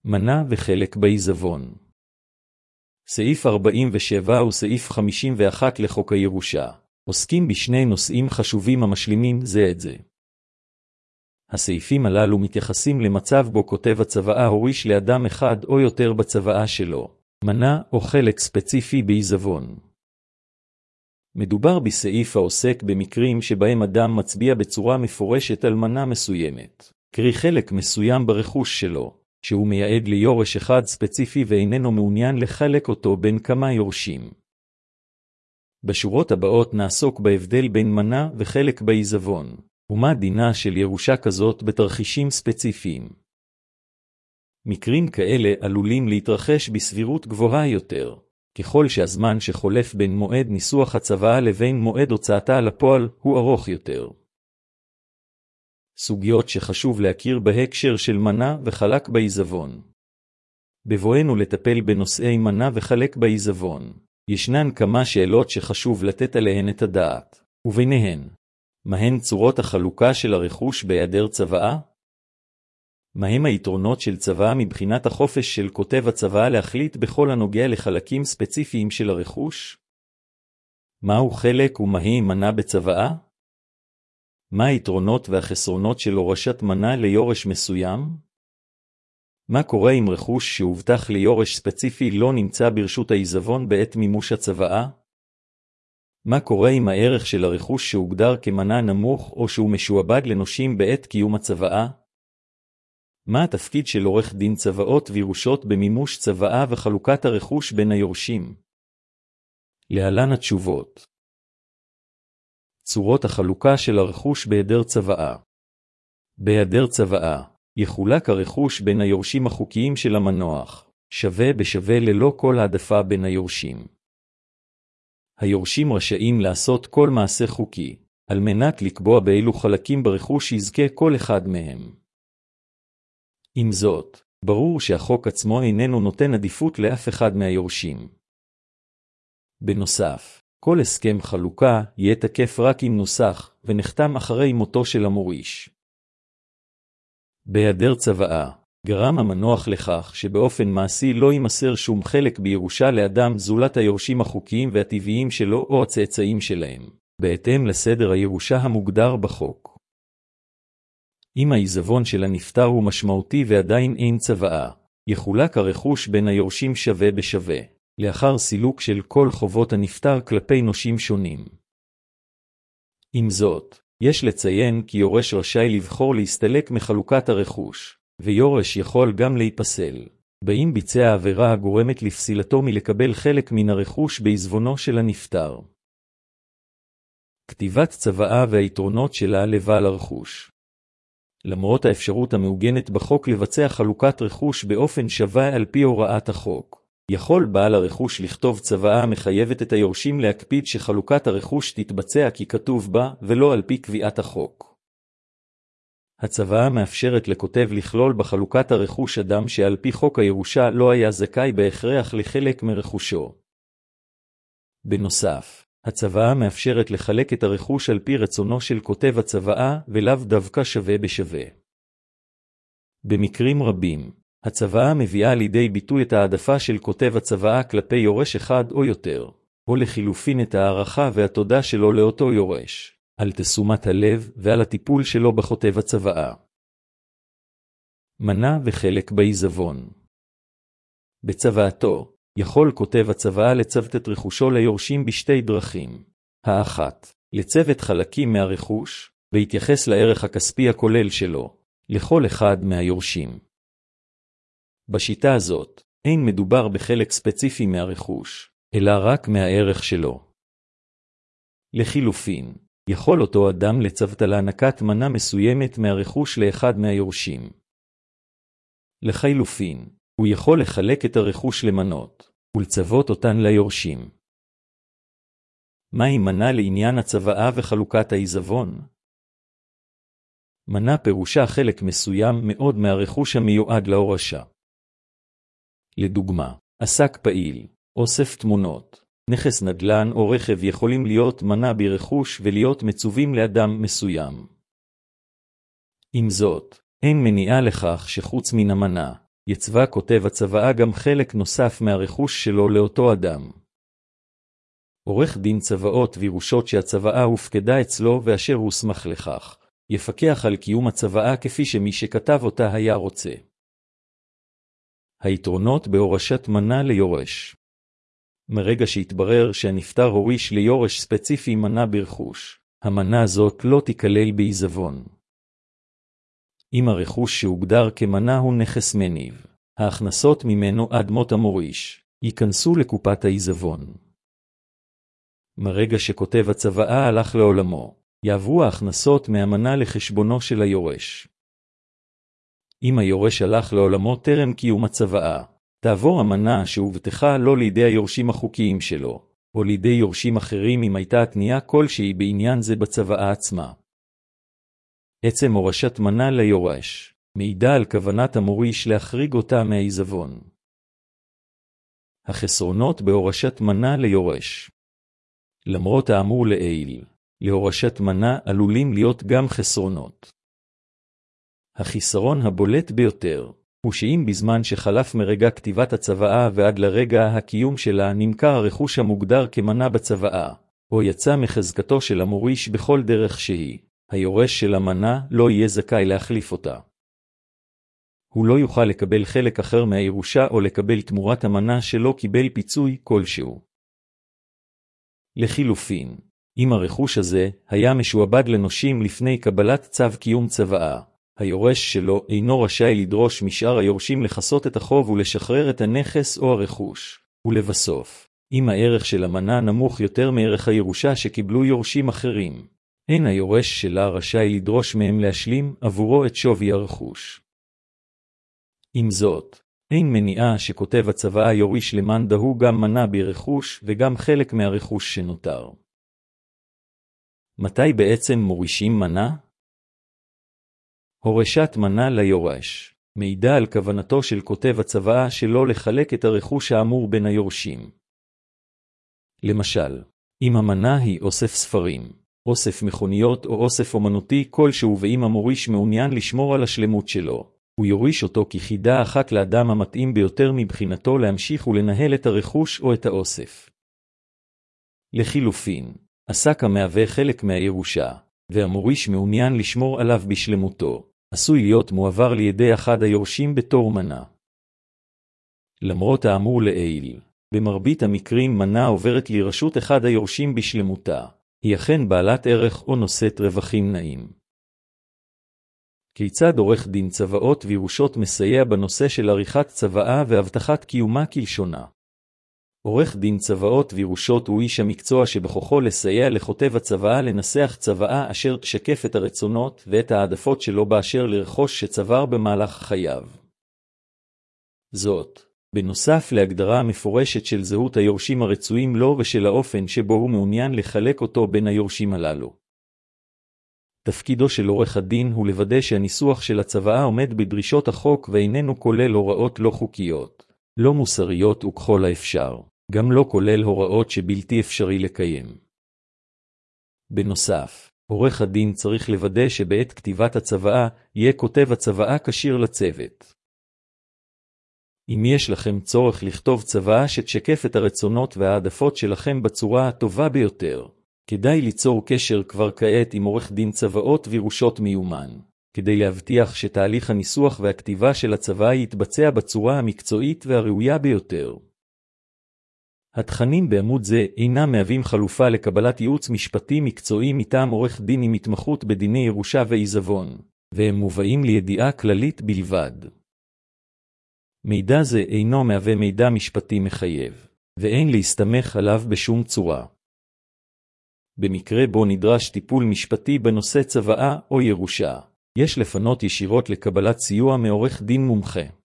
מנה וחלק בעיזבון. סעיף 47 וסעיף 51 לחוק הירושה עוסקים בשני נושאים חשובים המשלימים זה את זה. הסעיפים הללו מתייחסים למצב בו כותב הצוואה הוריש לאדם אחד או יותר בצוואה שלו, מנה או חלק ספציפי בעיזבון. מדובר בסעיף העוסק במקרים שבהם אדם מצביע בצורה מפורשת על מנה מסוימת, קרי חלק מסוים ברכוש שלו, שהוא מייעד ליורש אחד ספציפי ואיננו מעוניין לחלק אותו בין כמה יורשים. בשורות הבאות נעסוק בהבדל בין מנה וחלק בעיזבון, ומה דינה של ירושה כזאת בתרחישים ספציפיים. מקרים כאלה עלולים להתרחש בסבירות גבוהה יותר, ככל שהזמן שחולף בין מועד ניסוח הצוואה לבין מועד הוצאתה לפועל הוא ארוך יותר. סוגיות שחשוב להכיר בהקשר של מנה וחלק בעיזבון. בבואנו לטפל בנושאי מנה וחלק בעיזבון, ישנן כמה שאלות שחשוב לתת עליהן את הדעת, וביניהן, מהן צורות החלוקה של הרכוש בהיעדר צוואה? מהם היתרונות של צוואה מבחינת החופש של כותב הצוואה להחליט בכל הנוגע לחלקים ספציפיים של הרכוש? מהו חלק ומהי מנה בצוואה? מה היתרונות והחסרונות של הורשת מנה ליורש מסוים? מה קורה אם רכוש שהובטח ליורש ספציפי לא נמצא ברשות העיזבון בעת מימוש הצוואה? מה קורה אם הערך של הרכוש שהוגדר כמנה נמוך או שהוא משועבד לנושים בעת קיום הצוואה? מה התפקיד של עורך דין צוואות וירושות במימוש צוואה וחלוקת הרכוש בין היורשים? להלן התשובות. צורות החלוקה של הרכוש בהיעדר צוואה. בהיעדר צוואה, יחולק הרכוש בין היורשים החוקיים של המנוח, שווה בשווה ללא כל העדפה בין היורשים. היורשים רשאים לעשות כל מעשה חוקי, על מנת לקבוע באילו חלקים ברכוש יזכה כל אחד מהם. עם זאת, ברור שהחוק עצמו איננו נותן עדיפות לאף אחד מהיורשים. בנוסף, כל הסכם חלוקה יהיה תקף רק אם נוסח ונחתם אחרי מותו של המוריש. בהיעדר צוואה, גרם המנוח לכך שבאופן מעשי לא יימסר שום חלק בירושה לאדם זולת היורשים החוקיים והטבעיים שלו או הצאצאים שלהם, בהתאם לסדר הירושה המוגדר בחוק. אם העיזבון של הנפטר הוא משמעותי ועדיין אין צוואה, יחולק הרכוש בין היורשים שווה בשווה, לאחר סילוק של כל חובות הנפטר כלפי נושים שונים. עם זאת, יש לציין כי יורש רשאי לבחור להסתלק מחלוקת הרכוש, ויורש יכול גם להיפסל, באם ביצע עבירה הגורמת לפסילתו מלקבל חלק מן הרכוש בעיזבונו של הנפטר. כתיבת צוואה והיתרונות שלה לבעל הרכוש. למרות האפשרות המעוגנת בחוק לבצע חלוקת רכוש באופן שווה על פי הוראת החוק, יכול בעל הרכוש לכתוב צוואה המחייבת את היורשים להקפיד שחלוקת הרכוש תתבצע כי כתוב בה ולא על פי קביעת החוק. הצוואה מאפשרת לכותב לכלול בחלוקת הרכוש אדם שעל פי חוק הירושה לא היה זכאי בהכרח לחלק מרכושו. בנוסף, הצוואה מאפשרת לחלק את הרכוש על פי רצונו של כותב הצוואה ולאו דווקא שווה בשווה. במקרים רבים, הצוואה מביאה לידי ביטוי את העדפה של כותב הצוואה כלפי יורש אחד או יותר, או לחילופין את הערכה והתודה שלו לאותו יורש, על תשומת הלב ועל הטיפול שלו בכותב הצוואה. מנה וחלק בעיזבון. בצוואתו, יכול כותב הצוואה לצוות את רכושו ליורשים בשתי דרכים. האחת, לצוות חלקים מהרכוש, בהתייחס לערך הכספי הכולל שלו, לכל אחד מהיורשים. בשיטה הזאת, אין מדובר בחלק ספציפי מהרכוש, אלא רק מהערך שלו. לחילופין, יכול אותו אדם לצוות להענקת מנה מסוימת מהרכוש לאחד מהיורשים. לחילופין, הוא יכול לחלק את הרכוש למנות, ולצוות אותן ליורשים. מהי מנה לעניין הצוואה וחלוקת העיזבון? מנה פירושה חלק מסוים מאוד מהרכוש המיועד להורשה. לדוגמה, עסק פעיל, אוסף תמונות, נכס נדל"ן או רכב יכולים להיות מנה ברכוש ולהיות מצווים לאדם מסוים. עם זאת, אין מניעה לכך שחוץ מן המנה, יצווה כותב הצוואה גם חלק נוסף מהרכוש שלו לאותו אדם. עורך דין צוואות וירושות שהצוואה הופקדה אצלו ואשר הוסמך לכך, יפקח על קיום הצוואה כפי שמי שכתב אותה היה רוצה. היתרונות בהורשת מנה ליורש. מרגע שהתברר שהנפטר הוריש ליורש ספציפי מנה ברכוש, המנה הזאת לא תיכלל בעיזבון. אם הרכוש שהוגדר כמנה הוא נכס מניב, ההכנסות ממנו עד מות המוריש ייכנסו לקופת העיזבון. מרגע שכותב הצוואה הלך לעולמו, יעברו ההכנסות מהמנה לחשבונו של היורש. אם היורש הלך לעולמו טרם קיום הצוואה, תעבור המנה שהובטחה לא לידי היורשים החוקיים שלו, או לידי יורשים אחרים אם הייתה התנייה כלשהי בעניין זה בצוואה עצמה. עצם הורשת מנה ליורש מעידה על כוונת המוריש להחריג אותה מהעיזבון. החסרונות בהורשת מנה ליורש. למרות האמור לעיל, להורשת מנה עלולים להיות גם חסרונות. החיסרון הבולט ביותר הוא שאם בזמן שחלף מרגע כתיבת הצוואה ועד לרגע הקיום שלה נמכר הרכוש המוגדר כמנה בצוואה, או יצא מחזקתו של המוריש בכל דרך שהיא, היורש של המנה לא יהיה זכאי להחליף אותה. הוא לא יוכל לקבל חלק אחר מהירושה או לקבל תמורת המנה שלא קיבל פיצוי כלשהו. לחילופין, אם הרכוש הזה היה משועבד לנושים לפני קבלת צו קיום צוואה, היורש שלו אינו רשאי לדרוש משאר היורשים לחסות את החוב ולשחרר את הנכס או הרכוש. ולבסוף, אם הערך של המנה נמוך יותר מערך הירושה שקיבלו יורשים אחרים, אין היורש שלה רשאי לדרוש מהם להשלים עבורו את שווי הרכוש. עם זאת, אין מניעה שכותב הצוואה יוריש למאן דהוא גם מנה ברכוש וגם חלק מהרכוש שנותר. מתי בעצם מורישים מנה? הורשת מנה ליורש מעידה על כוונתו של כותב הצוואה שלא לחלק את הרכוש האמור בין היורשים. למשל, אם המנה היא אוסף ספרים, אוסף מכוניות או אוסף אומנותי כלשהו ואם המוריש מעוניין לשמור על השלמות שלו, הוא יוריש אותו כחידה אחת לאדם המתאים ביותר מבחינתו להמשיך ולנהל את הרכוש או את האוסף. לחילופין, עסק המהווה חלק מהירושה, והמוריש מעוניין לשמור עליו בשלמותו, עשוי להיות מועבר לידי אחד היורשים בתור מנה. למרות האמור לעיל, במרבית המקרים מנה עוברת לרשות אחד היורשים בשלמותה, היא אכן בעלת ערך או נושאת רווחים נאים. כיצד עורך דין צוואות וירושות מסייע בנושא של עריכת צוואה והבטחת קיומה כלשונה? עורך דין צוואות וירושות הוא איש המקצוע שבכוחו לסייע לכותב הצוואה לנסח צוואה אשר תשקף את הרצונות ואת העדפות שלו באשר לרכוש שצבר במהלך חייו. זאת, בנוסף להגדרה המפורשת של זהות היורשים הרצויים לו ושל האופן שבו הוא מעוניין לחלק אותו בין היורשים הללו. תפקידו של עורך הדין הוא לוודא שהניסוח של הצוואה עומד בדרישות החוק ואיננו כולל הוראות לא חוקיות, לא מוסריות וככל האפשר, גם לא כולל הוראות שבלתי אפשרי לקיים. בנוסף, עורך הדין צריך לוודא שבעת כתיבת הצוואה יהיה כותב הצוואה כשיר לצוות. אם יש לכם צורך לכתוב צוואה שתשקף את הרצונות והעדפות שלכם בצורה הטובה ביותר, כדאי ליצור קשר כבר כעת עם עורך דין צוואות וירושות מיומן, כדי להבטיח שתהליך הניסוח והכתיבה של הצוואה יתבצע בצורה המקצועית והראויה ביותר. התכנים בעמוד זה אינם מהווים חלופה לקבלת ייעוץ משפטי מקצועי מטעם עורך דין עם התמחות בדיני ירושה ועיזבון, והם מובאים לידיעה כללית בלבד. מידע זה אינו מהווה מידע משפטי מחייב, ואין להסתמך עליו בשום צורה. במקרה בו נדרש טיפול משפטי בנושא צוואה או ירושה, יש לפנות ישירות לקבלת סיוע מעורך דין מומחה.